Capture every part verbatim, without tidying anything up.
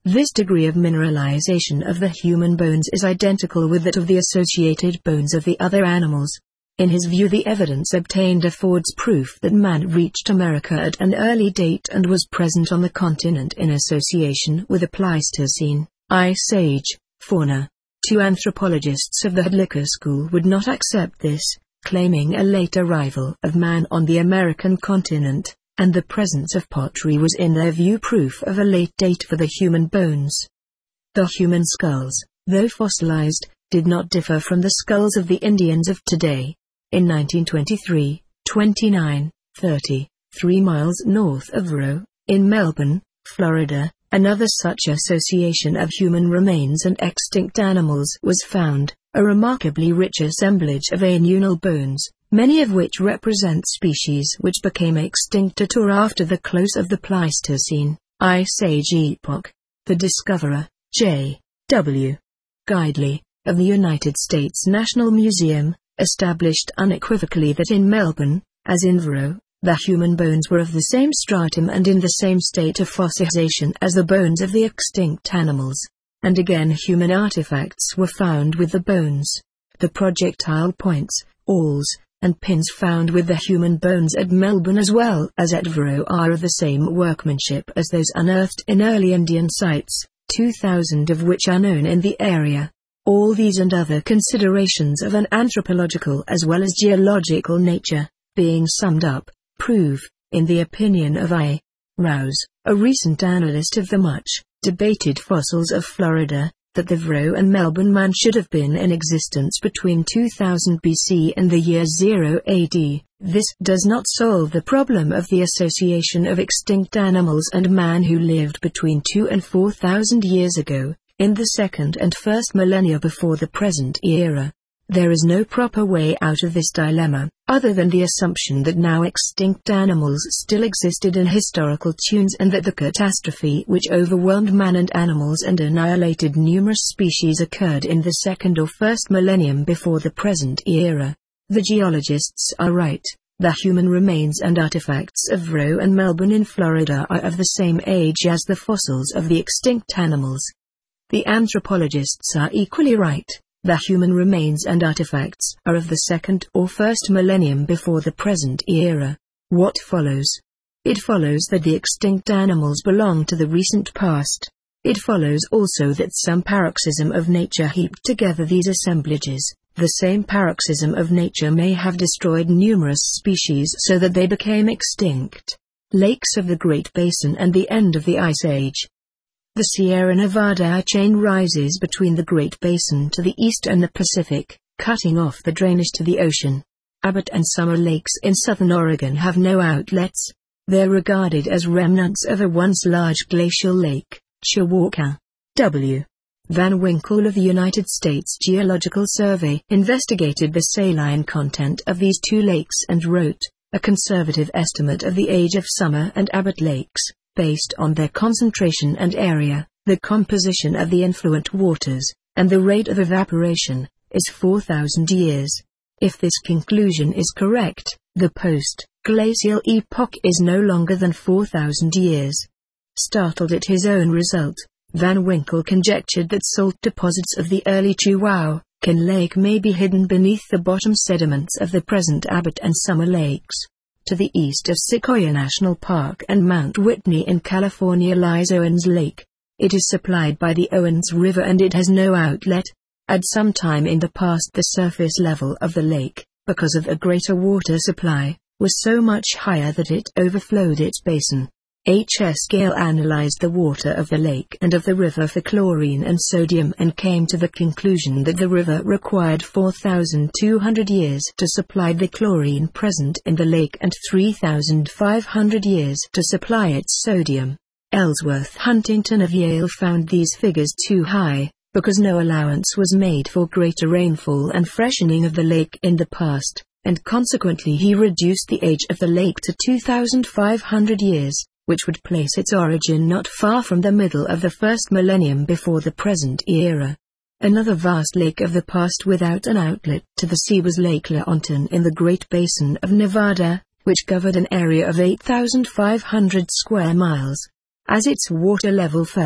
This degree of mineralization of the human bones is identical with that of the associated bones of the other animals. In his view, the evidence obtained affords proof that man reached America at an early date and was present on the continent in association with the Pleistocene, Ice Age, fauna. Two anthropologists of the Hadlicker school would not accept this, claiming a late arrival of man on the American continent, and the presence of pottery was in their view proof of a late date for the human bones. The human skulls, though fossilized, did not differ from the skulls of the Indians of today. In nineteen twenty-three, twenty-nine, thirty, three miles north of Roe, in Melbourne, Florida, another such association of human remains and extinct animals was found, a remarkably rich assemblage of annual bones, many of which represent species which became extinct at or after the close of the Pleistocene, Ice Age epoch. The discoverer, J. W. Guidley, of the United States National Museum, established unequivocally that in Melbourne, as in Roe, the human bones were of the same stratum and in the same state of fossilization as the bones of the extinct animals. And again human artifacts were found with the bones. The projectile points, awls, and pins found with the human bones at Melbourne as well as at Roe are of the same workmanship as those unearthed in early Indian sites, two thousand of which are known in the area. All these and other considerations of an anthropological as well as geological nature, being summed up, prove, in the opinion of I. Rouse, a recent analyst of the much debated fossils of Florida, that the Roe and Melbourne man should have been in existence between two thousand B C and the year zero A D. This does not solve the problem of the association of extinct animals and man who lived between two and four thousand years ago, in the second and first millennia before the present era. There is no proper way out of this dilemma, other than the assumption that now extinct animals still existed in historical tunes and that the catastrophe which overwhelmed man and animals and annihilated numerous species occurred in the second or first millennium before the present era. The geologists are right. The human remains and artifacts of Roe and Melbourne in Florida are of the same age as the fossils of the extinct animals. The anthropologists are equally right. The human remains and artifacts are of the second or first millennium before the present era. What follows? It follows that the extinct animals belong to the recent past. It follows also that some paroxysm of nature heaped together these assemblages. The same paroxysm of nature may have destroyed numerous species so that they became extinct. Lakes of the Great Basin and the end of the Ice Age. The Sierra Nevada chain rises between the Great Basin to the east and the Pacific, cutting off the drainage to the ocean. Abbott and Summer Lakes in southern Oregon have no outlets. They're regarded as remnants of a once large glacial lake, Chewacla. W. Van Winkle of the United States Geological Survey investigated the saline content of these two lakes and wrote a conservative estimate of the age of Summer and Abbott Lakes, based on their concentration and area, the composition of the influent waters, and the rate of evaporation, is four thousand years. If this conclusion is correct, the post-glacial epoch is no longer than four thousand years. Startled at his own result, Van Winkle conjectured that salt deposits of the early Chewacla Lake may be hidden beneath the bottom sediments of the present Abbott and Summer Lakes. To the east of Sequoia National Park and Mount Whitney in California lies Owens Lake. It is supplied by the Owens River and it has no outlet. At some time in the past the surface level of the lake, because of a greater water supply, was so much higher that it overflowed its basin. H S Gale analyzed the water of the lake and of the river for chlorine and sodium and came to the conclusion that the river required four thousand two hundred years to supply the chlorine present in the lake and three thousand five hundred years to supply its sodium. Ellsworth Huntington of Yale found these figures too high, because no allowance was made for greater rainfall and freshening of the lake in the past, and consequently he reduced the age of the lake to two thousand five hundred years, which would place its origin not far from the middle of the first millennium before the present era. Another vast lake of the past without an outlet to the sea was Lake Leontin in the Great Basin of Nevada, which covered an area of eight thousand five hundred square miles. As its water level fell,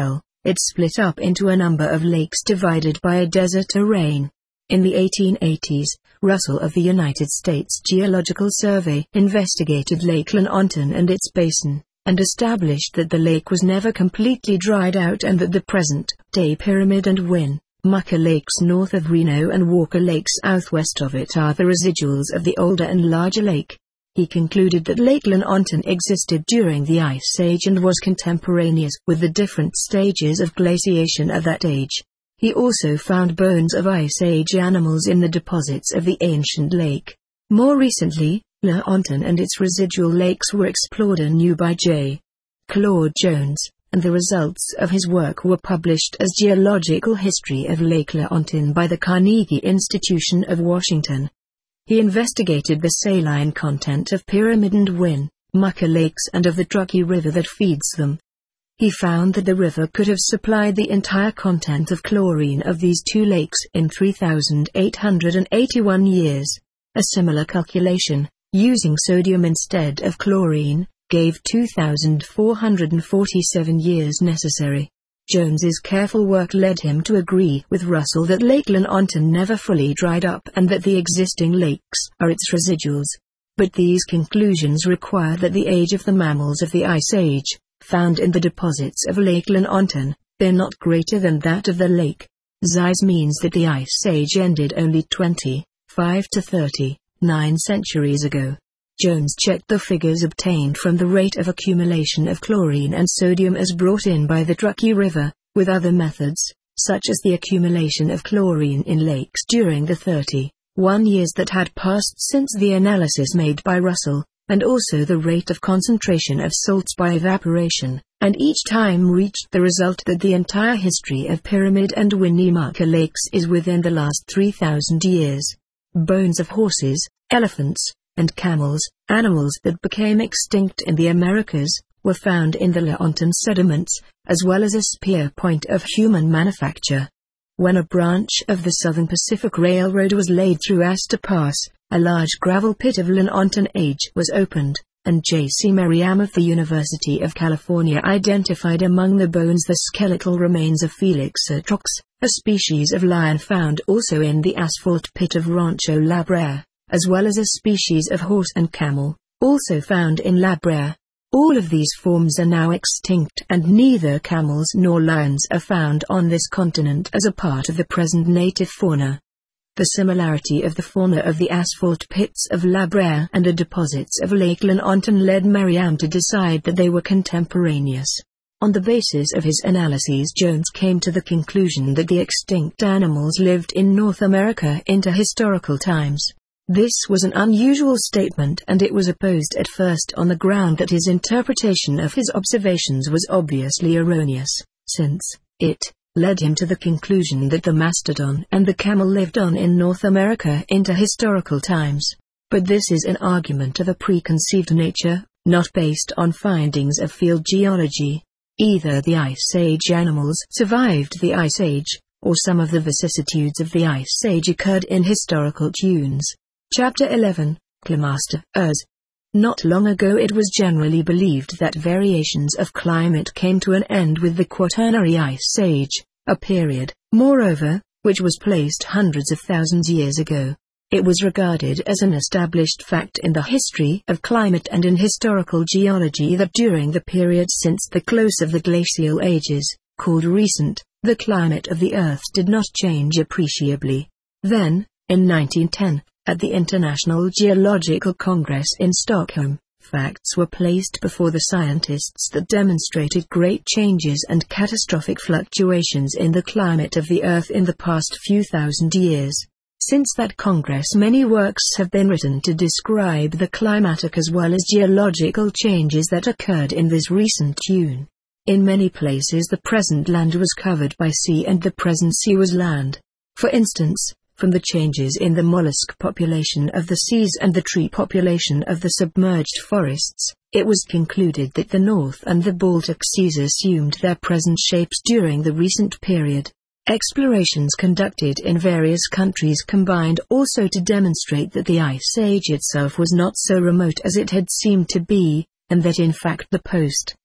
it split up into a number of lakes divided by a desert terrain. In the eighteen eighties, Russell of the United States Geological Survey investigated Lake Llanontan and its basin, and established that the lake was never completely dried out and that the present-day Pyramid and Win, Mucka Lakes north of Reno and Walker Lakes southwest of it are the residuals of the older and larger lake. He concluded that Lake Llanontan existed during the Ice Age and was contemporaneous with the different stages of glaciation at that age. He also found bones of Ice Age animals in the deposits of the ancient lake. More recently, Llanontan and its residual lakes were explored anew by J. Claude Jones, and the results of his work were published as Geological History of Lake Llanontan by the Carnegie Institution of Washington. He investigated the saline content of Pyramid and Win, Mucka Lakes and of the Truckee River that feeds them. He found that the river could have supplied the entire content of chlorine of these two lakes in three thousand eight hundred eighty-one years. A similar calculation, using sodium instead of chlorine, gave two thousand four hundred forty-seven years necessary. Jones's careful work led him to agree with Russell that Lake Llanontan never fully dried up and that the existing lakes are its residuals. But these conclusions require that the age of the mammals of the Ice Age, found in the deposits of Lake Llanontan, be not greater than that of the lake. Size means that the Ice Age ended only twenty-five to thirty-nine centuries ago. Jones checked the figures obtained from the rate of accumulation of chlorine and sodium as brought in by the Truckee River, with other methods, such as the accumulation of chlorine in lakes during the thirty-one years that had passed since the analysis made by Russell, and also the rate of concentration of salts by evaporation, and each time reached the result that the entire history of Pyramid and Winnemucca Lakes is within the last three thousand years. Bones of horses, elephants, and camels, animals that became extinct in the Americas, were found in the Llanontan sediments, as well as a spear point of human manufacture. When a branch of the Southern Pacific Railroad was laid through Astor Pass, a large gravel pit of Llanontan age was opened, and J C Merriam of the University of California identified among the bones the skeletal remains of Felix atrox, a species of lion found also in the asphalt pit of Rancho La Brea, as well as a species of horse and camel, also found in La Brea. All of these forms are now extinct and neither camels nor lions are found on this continent as a part of the present native fauna. The similarity of the fauna of the asphalt pits of La Brea and the deposits of Lake Llanontan led Merriam to decide that they were contemporaneous. On the basis of his analyses, Jones came to the conclusion that the extinct animals lived in North America into historical times. This was an unusual statement and it was opposed at first on the ground that his interpretation of his observations was obviously erroneous, since it led him to the conclusion that the mastodon and the camel lived on in North America into historical times. But this is an argument of a preconceived nature, not based on findings of field geology. Either the Ice Age animals survived the Ice Age, or some of the vicissitudes of the Ice Age occurred in historical tunes. Chapter eleven, Climaster Urs. Not long ago it was generally believed that variations of climate came to an end with the Quaternary Ice Age, a period, moreover, which was placed hundreds of thousands years ago. It was regarded as an established fact in the history of climate and in historical geology that during the period since the close of the glacial ages, called recent, the climate of the Earth did not change appreciably. Then, in nineteen ten, at the International Geological Congress in Stockholm, facts were placed before the scientists that demonstrated great changes and catastrophic fluctuations in the climate of the Earth in the past few thousand years. Since that Congress, many works have been written to describe the climatic as well as geological changes that occurred in this recent tune. In many places the present land was covered by sea and the present sea was land. For instance, from the changes in the mollusk population of the seas and the tree population of the submerged forests, it was concluded that the North and the Baltic Seas assumed their present shapes during the recent period. Explorations conducted in various countries combined also to demonstrate that the Ice Age itself was not so remote as it had seemed to be, and that in fact the post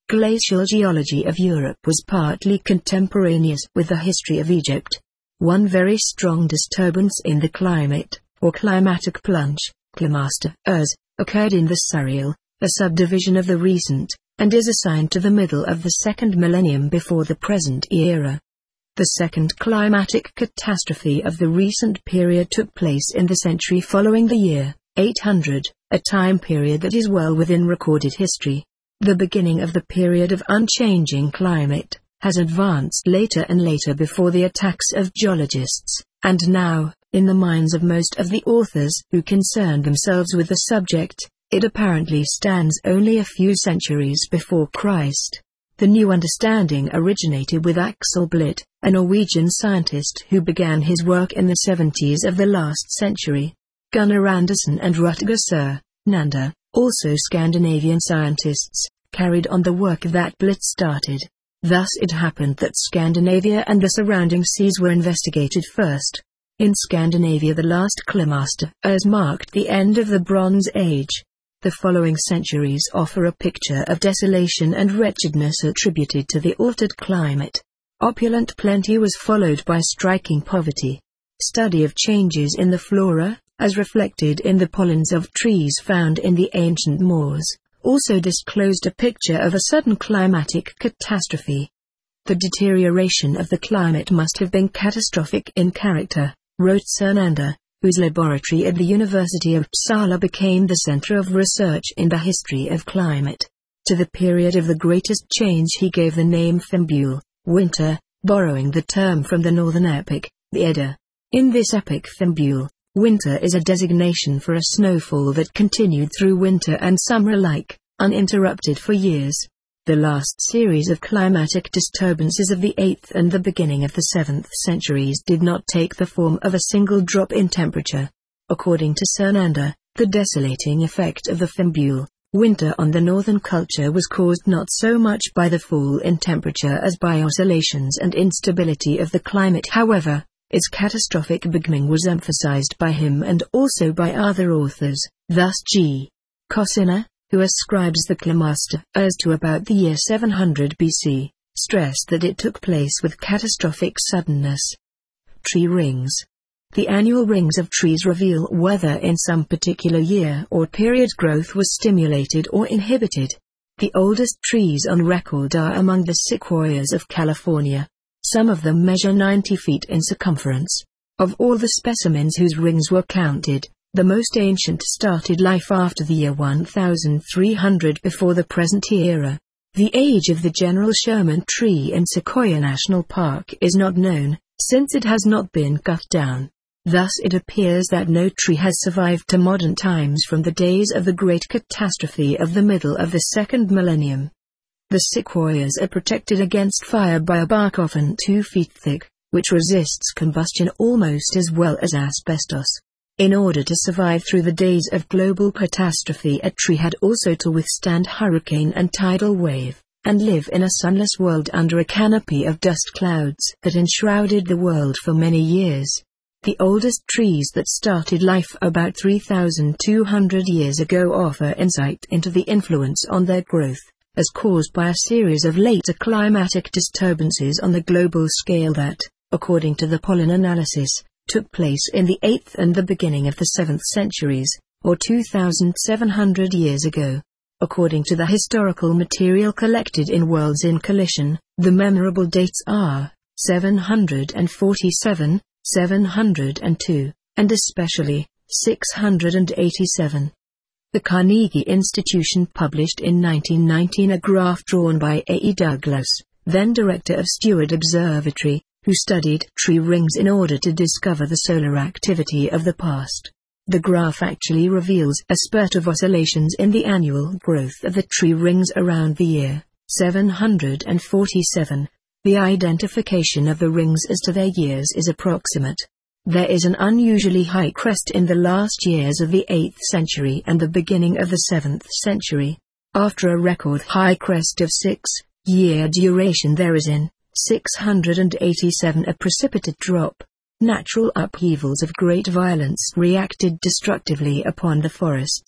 Glacial geology of Europe was partly contemporaneous with the history of Egypt. One very strong disturbance in the climate, or climatic plunge, Climaster Urs, occurred in the Surreal, a subdivision of the recent, and is assigned to the middle of the second millennium before the present era. The second climatic catastrophe of the recent period took place in the century following the year eight hundred, a time period that is well within recorded history. The beginning of the period of unchanging climate has advanced later and later before the attacks of geologists, and now, in the minds of most of the authors who concern themselves with the subject, it apparently stands only a few centuries before Christ. The new understanding originated with Axel Blitt, a Norwegian scientist who began his work in the seventies of the last century. Gunnar Andersen and Rutger Sir Nanda, also Scandinavian scientists, carried on the work that Blitt started. Thus it happened that Scandinavia and the surrounding seas were investigated first. In Scandinavia the last Climaster Urs marked the end of the Bronze Age. The following centuries offer a picture of desolation and wretchedness attributed to the altered climate. Opulent plenty was followed by striking poverty. Study of changes in the flora, as reflected in the pollens of trees found in the ancient moors, also disclosed a picture of a sudden climatic catastrophe. The deterioration of the climate must have been catastrophic in character, wrote Sir Nanda, whose laboratory at the University of Uppsala became the center of research in the history of climate. To the period of the greatest change he gave the name Fimbul, winter, borrowing the term from the northern epic, the Edda. In this epic Fimbul, winter is a designation for a snowfall that continued through winter and summer alike, uninterrupted for years. The last series of climatic disturbances of the eighth and the beginning of the seventh centuries did not take the form of a single drop in temperature. According to Sir Nanda, the desolating effect of the Fimbul winter on the northern culture was caused not so much by the fall in temperature as by oscillations and instability of the climate. However, its catastrophic beginning was emphasized by him and also by other authors. Thus G. Cosina, who ascribes the Climaster Urs to about the year seven hundred B C, stressed that it took place with catastrophic suddenness. Tree rings. The annual rings of trees reveal whether in some particular year or period growth was stimulated or inhibited. The oldest trees on record are among the sequoias of California. Some of them measure ninety feet in circumference. Of all the specimens whose rings were counted, the most ancient started life after the year one thousand three hundred before the present era. The age of the General Sherman tree in Sequoia National Park is not known, since it has not been cut down. Thus it appears that no tree has survived to modern times from the days of the great catastrophe of the middle of the second millennium. The sequoias are protected against fire by a bark often two feet thick, which resists combustion almost as well as asbestos. In order to survive through the days of global catastrophe, a tree had also to withstand hurricane and tidal wave, and live in a sunless world under a canopy of dust clouds that enshrouded the world for many years. The oldest trees that started life about three thousand two hundred years ago offer insight into the influence on their growth, as caused by a series of later climatic disturbances on the global scale that, according to the pollen analysis, took place in the eighth and the beginning of the seventh centuries, or two thousand seven hundred years ago. According to the historical material collected in Worlds in Collision, the memorable dates are seven hundred forty-seven, seven hundred two, and especially six hundred eighty-seven. The Carnegie Institution published in nineteen nineteen a graph drawn by A E Douglas, then director of Steward Observatory, who studied tree rings in order to discover the solar activity of the past. The graph actually reveals a spurt of oscillations in the annual growth of the tree rings around the year seven hundred forty-seven. The identification of the rings as to their years is approximate. There is an unusually high crest in the last years of the eighth century and the beginning of the seventh century. After a record high crest of six-year duration, there is in six hundred eighty-seven a precipitate drop. Natural upheavals of great violence reacted destructively upon the forests.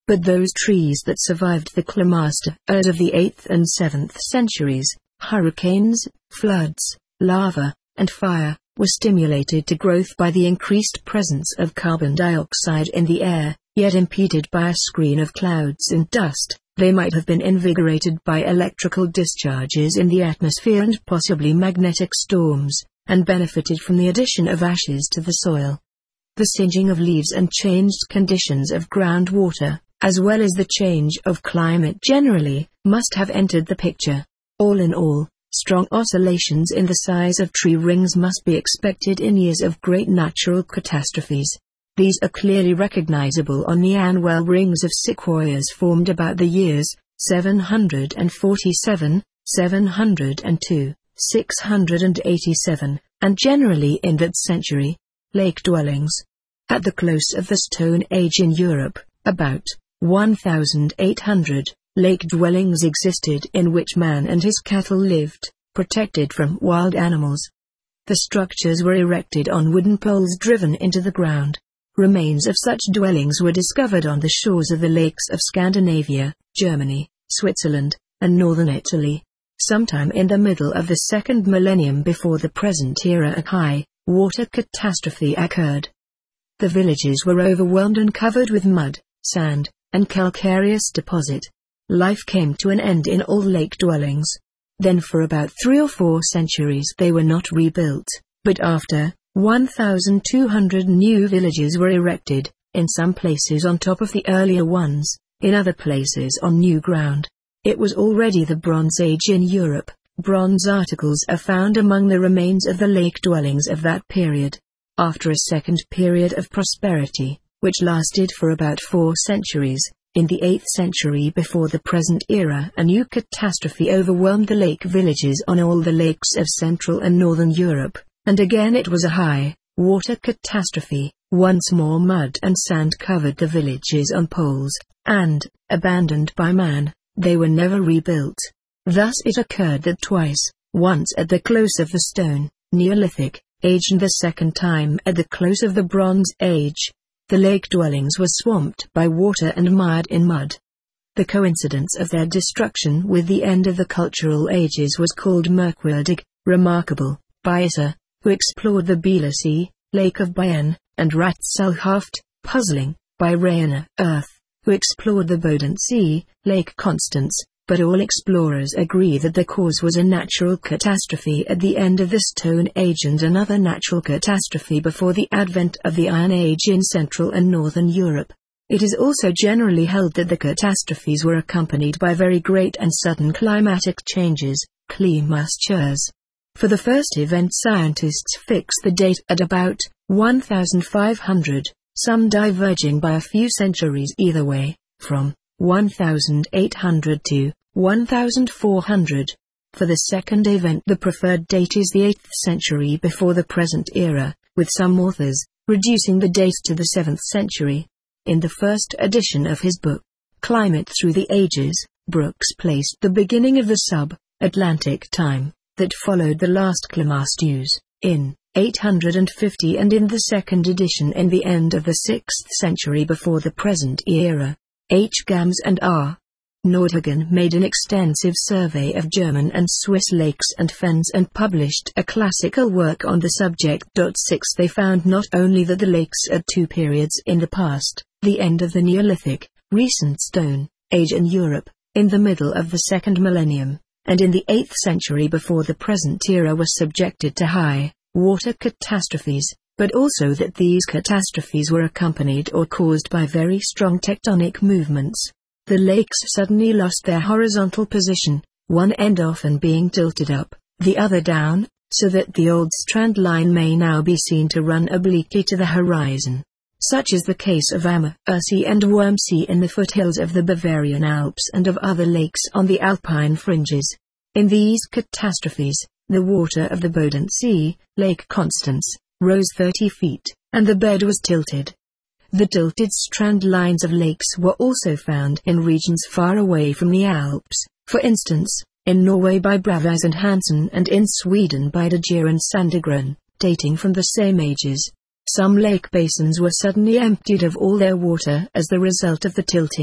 But those trees that survived the climaster of the eighth and seventh centuries, hurricanes, floods, lava, and fire, were stimulated to growth by the increased presence of carbon dioxide in the air, yet impeded by a screen of clouds and dust. They might have been invigorated by electrical discharges in the atmosphere and possibly magnetic storms, and benefited from the addition of ashes to the soil. The singeing of leaves and changed conditions of groundwater, as well as the change of climate generally, must have entered the picture. All in all, strong oscillations in the size of tree rings must be expected in years of great natural catastrophes. These are clearly recognizable on the annual rings of sequoias formed about the years seven hundred forty-seven, seven hundred two, six hundred eighty-seven, and generally in that century. Lake dwellings. At the close of the Stone Age in Europe, about one thousand eight hundred lake dwellings existed in which man and his cattle lived, protected from wild animals. The structures were erected on wooden poles driven into the ground. Remains of such dwellings were discovered on the shores of the lakes of Scandinavia, Germany, Switzerland, and northern Italy. Sometime in the middle of the second millennium before the present era, a high water catastrophe occurred. The villages were overwhelmed and covered with mud, sand, and calcareous deposit. Life came to an end in all lake dwellings. Then for about three or four centuries they were not rebuilt, but after one thousand two hundred new villages were erected, in some places on top of the earlier ones, in other places on new ground. It was already the Bronze Age in Europe. Bronze articles are found among the remains of the lake dwellings of that period. After a second period of prosperity, which lasted for about four centuries, in the eighth century before the present era, a new catastrophe overwhelmed the lake villages on all the lakes of Central and Northern Europe. And again it was a high water catastrophe. Once more mud and sand covered the villages on poles, and, abandoned by man, they were never rebuilt. Thus it occurred that twice, once at the close of the Stone, Neolithic, Age and the second time at the close of the Bronze Age, the lake dwellings were swamped by water and mired in mud. The coincidence of their destruction with the end of the cultural ages was called merkwürdig, remarkable, by Issa, who explored the Biela Sea, Lake of Bienne, and Rätselhaft, puzzling, by Rainer Earth, who explored the Bodensee, Lake Constance, but all explorers agree that the cause was a natural catastrophe at the end of the Stone Age and another natural catastrophe before the advent of the Iron Age in Central and Northern Europe. It is also generally held that the catastrophes were accompanied by very great and sudden climatic changes, klimaschers. For the first event scientists fix the date at about one thousand five hundred, some diverging by a few centuries either way, from one thousand eight hundred to one thousand four hundred. For the second event the preferred date is the eighth century before the present era, with some authors reducing the date to the seventh century. In the first edition of his book, Climate Through the Ages, Brooks placed the beginning of the sub-Atlantic time that followed the last Climasteus, in eight hundred fifty, and in the second edition in the end of the sixth century before the present era. H. Gams and R. Nordhagen made an extensive survey of German and Swiss lakes and fens and published a classical work on the subject. six They found not only that the lakes at two periods in the past, the end of the Neolithic, recent Stone Age in Europe, in the middle of the second millennium, and in the eighth century before the present era were subjected to high water catastrophes, but also that these catastrophes were accompanied or caused by very strong tectonic movements. The lakes suddenly lost their horizontal position, one end often being tilted up, the other down, so that the old strand line may now be seen to run obliquely to the horizon. Such is the case of Ammersee and Wormsee in the foothills of the Bavarian Alps and of other lakes on the Alpine fringes. In these catastrophes, the water of the Bodensee, Lake Constance, rose thirty feet, and the bed was tilted. The tilted strand lines of lakes were also found in regions far away from the Alps, for instance, in Norway by Bravaz and Hansen and in Sweden by De Geer and Sandegren, dating from the same ages. Some lake basins were suddenly emptied of all their water as the result of the tilting.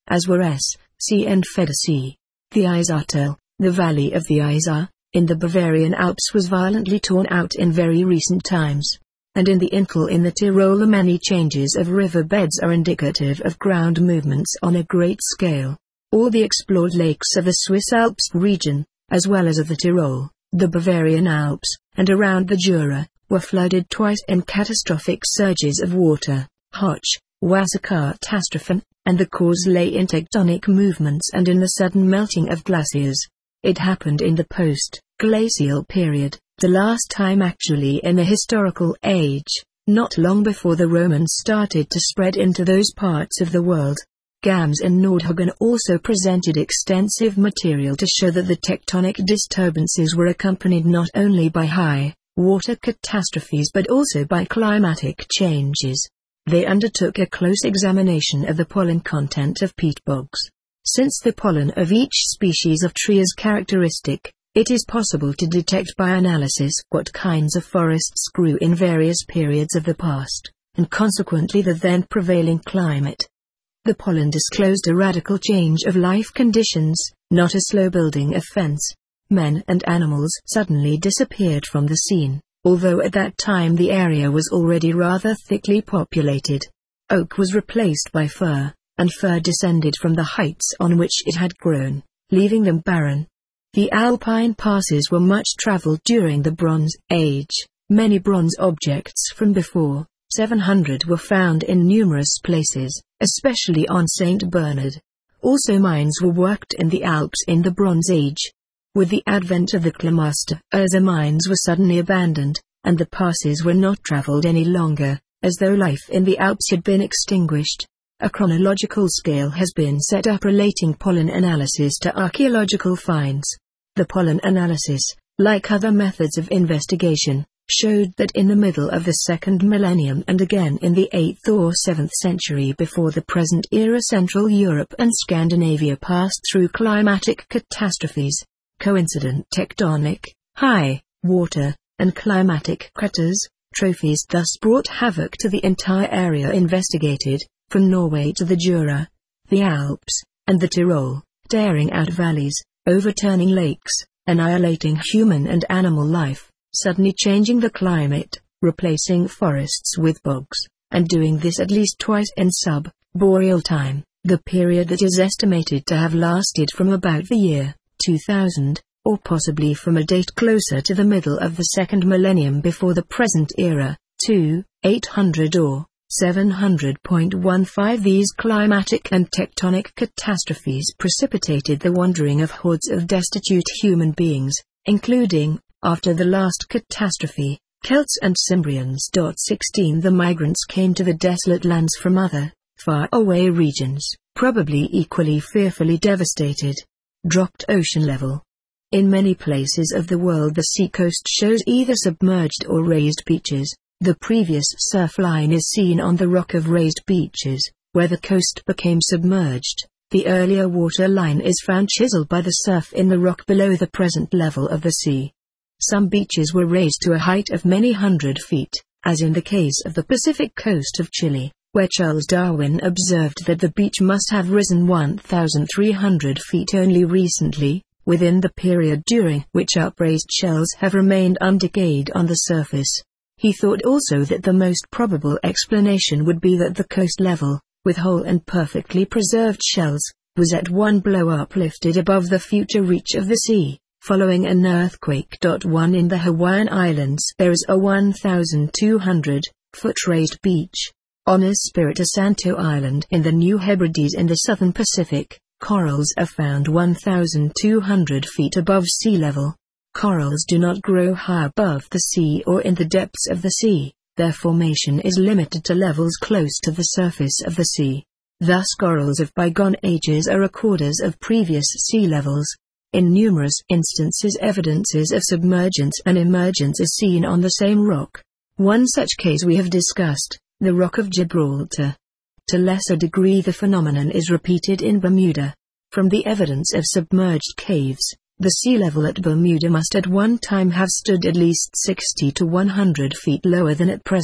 as were S, C and Feder Sea. The Isartal, the valley of the Isar, in the Bavarian Alps was violently torn out in very recent times. And in the Inntal in the Tyrol the many changes of riverbeds are indicative of ground movements on a great scale. All the explored lakes of the Swiss Alps region, as well as of the Tyrol, the Bavarian Alps, and around the Jura, were flooded twice in catastrophic surges of water. Hoch, Wasserkatastrophen, and the cause lay in tectonic movements and in the sudden melting of glaciers. It happened in the post-glacial period, the last time actually in the historical age, not long before the Romans started to spread into those parts of the world. Gams and Nordhagen also presented extensive material to show that the tectonic disturbances were accompanied not only by high water catastrophes but also by climatic changes. They undertook a close examination of the pollen content of peat bogs. Since the pollen of each species of tree is characteristic, it is possible to detect by analysis what kinds of forests grew in various periods of the past, and consequently the then prevailing climate. The pollen disclosed a radical change of life conditions, not a slow building of fence. Men and animals suddenly disappeared from the scene, although at that time the area was already rather thickly populated. Oak was replaced by fir, and fir descended from the heights on which it had grown, leaving them barren. The Alpine passes were much traveled during the Bronze Age. Many bronze objects from before seven hundred were found in numerous places, especially on Saint Bernard. Also mines were worked in the Alps in the Bronze Age. With the advent of the Klamaster, Urza mines were suddenly abandoned, and the passes were not traveled any longer, as though life in the Alps had been extinguished. A chronological scale has been set up relating pollen analysis to archaeological finds. The pollen analysis, like other methods of investigation, showed that in the middle of the second millennium and again in the eighth or seventh century before the present era Central Europe and Scandinavia passed through climatic catastrophes. Coincident tectonic, high, water, and climatic craters, trophies thus brought havoc to the entire area investigated, from Norway to the Jura, the Alps, and the Tyrol, tearing out valleys, overturning lakes, annihilating human and animal life, suddenly changing the climate, replacing forests with bogs, and doing this at least twice in sub-boreal time, the period that is estimated to have lasted from about the year two thousand, or possibly from a date closer to the middle of the second millennium before the present era, to eight hundred or seven hundred fifteen. These climatic and tectonic catastrophes precipitated the wandering of hordes of destitute human beings, including, after the last catastrophe, Celts and Cimbrians. sixteen The migrants came to the desolate lands from other, far-away regions, probably equally fearfully devastated. Dropped ocean level. In many places of the world the seacoast shows either submerged or raised beaches. The previous surf line is seen on the rock of raised beaches, where the coast became submerged. The earlier water line is found chiseled by the surf in the rock below the present level of the sea. Some beaches were raised to a height of many hundred feet, as in the case of the Pacific coast of Chile, where Charles Darwin observed that the beach must have risen one thousand three hundred feet only recently, within the period during which upraised shells have remained undecayed on the surface. He thought also that the most probable explanation would be that the coast level, with whole and perfectly preserved shells, was at one blow uplifted above the future reach of the sea, following an earthquake. one In the Hawaiian Islands there is a one thousand two hundred foot raised beach. On Espiritu Santo Island in the New Hebrides in the southern Pacific, corals are found one thousand two hundred feet above sea level. Corals do not grow high above the sea or in the depths of the sea, their formation is limited to levels close to the surface of the sea. Thus corals of bygone ages are recorders of previous sea levels. In numerous instances evidences of submergence and emergence is seen on the same rock. One such case we have discussed, the Rock of Gibraltar. To lesser degree the phenomenon is repeated in Bermuda. From the evidence of submerged caves, the sea level at Bermuda must at one time have stood at least sixty to one hundred feet lower than at present,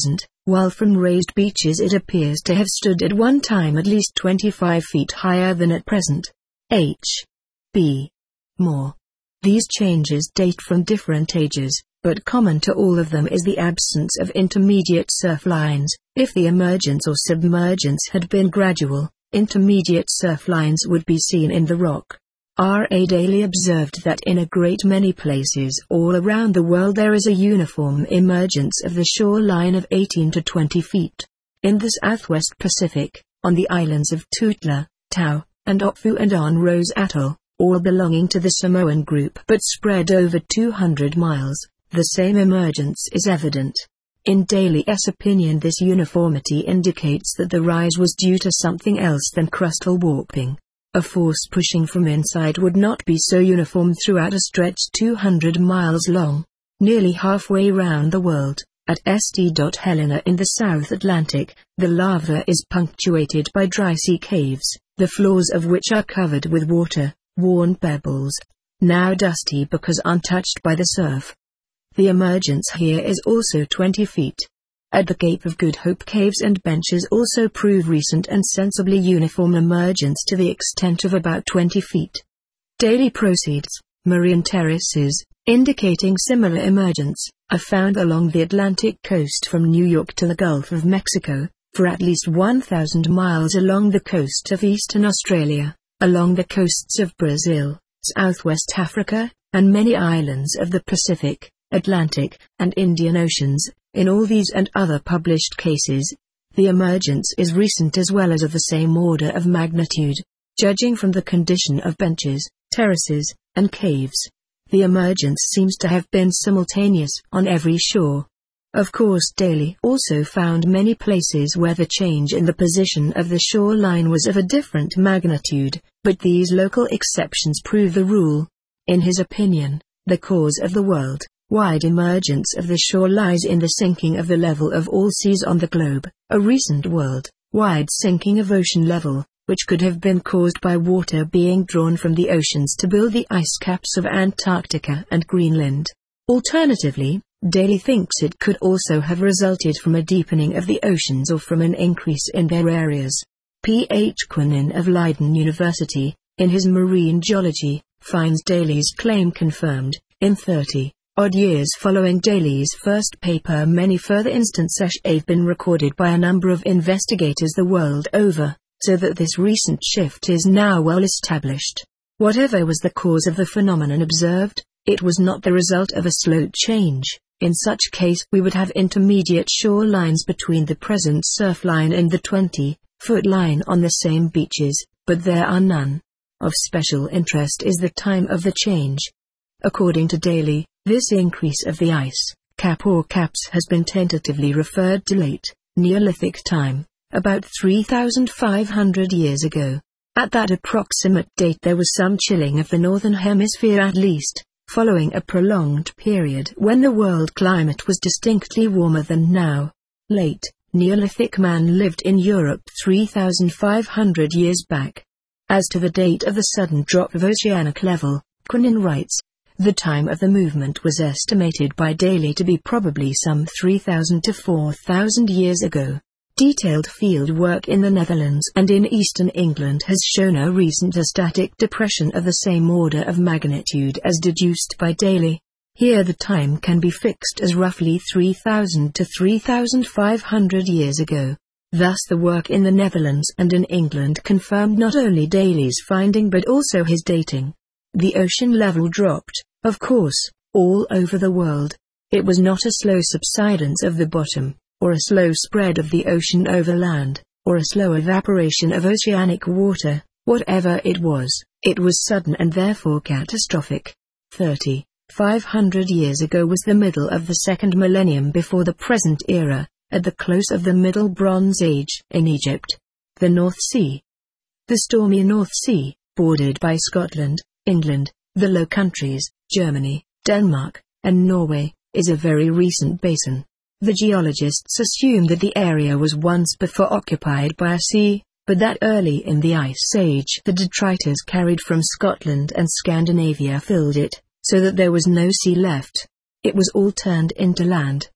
while from raised beaches it appears to have stood at one time at least twenty-five feet higher than at present. H. B. More. These changes date from different ages, but common to all of them is the absence of intermediate surf lines. If the emergence or submergence had been gradual, intermediate surf lines would be seen in the rock. R. A. Daly observed that in a great many places all around the world there is a uniform emergence of the shoreline of eighteen to twenty feet. In the southwest Pacific, on the islands of Tootla, Tau, and Otfu and on Rose Atoll, all belonging to the Samoan group but spread over two hundred miles, the same emergence is evident. In Daly's opinion, this uniformity indicates that the rise was due to something else than crustal warping. A force pushing from inside would not be so uniform throughout a stretch two hundred miles long. Nearly halfway round the world, at Saint Helena in the South Atlantic, the lava is punctuated by dry sea caves, the floors of which are covered with water, worn pebbles, now dusty because untouched by the surf. The emergence here is also twenty feet. At the Cape of Good Hope, caves and benches also prove recent and sensibly uniform emergence to the extent of about twenty feet. Daly proceeds, marine terraces, indicating similar emergence, are found along the Atlantic coast from New York to the Gulf of Mexico, for at least one thousand miles along the coast of eastern Australia, along the coasts of Brazil, southwest Africa, and many islands of the Pacific, Atlantic, and Indian Oceans. In all these and other published cases, the emergence is recent as well as of the same order of magnitude. Judging from the condition of benches, terraces, and caves, the emergence seems to have been simultaneous on every shore. Of course, Daly also found many places where the change in the position of the shoreline was of a different magnitude, but these local exceptions prove the rule. In his opinion, the cause of the world wide emergence of the shore lies in the sinking of the level of all seas on the globe, a recent world-wide sinking of ocean level, which could have been caused by water being drawn from the oceans to build the ice caps of Antarctica and Greenland. Alternatively, Daly thinks it could also have resulted from a deepening of the oceans or from an increase in their areas. P H Quinin of Leiden University, in his Marine Geology, finds Daly's claim confirmed. In thirty odd years following Daly's first paper, many further instances have been recorded by a number of investigators the world over, so that this recent shift is now well established. Whatever was the cause of the phenomenon observed, it was not the result of a slow change. In such case we would have intermediate shore lines between the present surf line and the twenty-foot line on the same beaches, but there are none. Of special interest is the time of the change. According to Daly, this increase of the ice cap or caps has been tentatively referred to late Neolithic time, about three thousand five hundred years ago. At that approximate date there was some chilling of the northern hemisphere at least, following a prolonged period when the world climate was distinctly warmer than now. Late Neolithic man lived in Europe three thousand five hundred years back. As to the date of the sudden drop of oceanic level, Quinin writes, the time of the movement was estimated by Daly to be probably some three thousand to four thousand years ago. Detailed field work in the Netherlands and in eastern England has shown a recent static depression of the same order of magnitude as deduced by Daly. Here the time can be fixed as roughly three thousand to three thousand five hundred years ago. Thus the work in the Netherlands and in England confirmed not only Daly's finding but also his dating. The ocean level dropped, of course, all over the world. It was not a slow subsidence of the bottom, or a slow spread of the ocean over land, or a slow evaporation of oceanic water. Whatever it was, it was sudden and therefore catastrophic. thirty, five hundred years ago was the middle of the second millennium before the present era, at the close of the Middle Bronze Age in Egypt. The North Sea. The stormy North Sea, bordered by Scotland, England, the Low Countries, Germany, Denmark, and Norway, is a very recent basin. The geologists assume that the area was once before occupied by a sea, but that early in the Ice Age the detritus carried from Scotland and Scandinavia filled it, so that there was no sea left. It was all turned into land.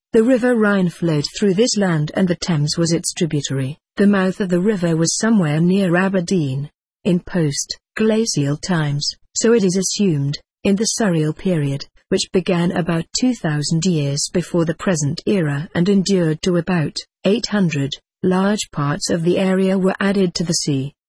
The River Rhine flowed through this land and the Thames was its tributary. The mouth of the river was somewhere near Aberdeen. In post-glacial times, so it is assumed, in the Surreal period, which began about two thousand years before the present era and endured to about eight hundred, large parts of the area were added to the sea.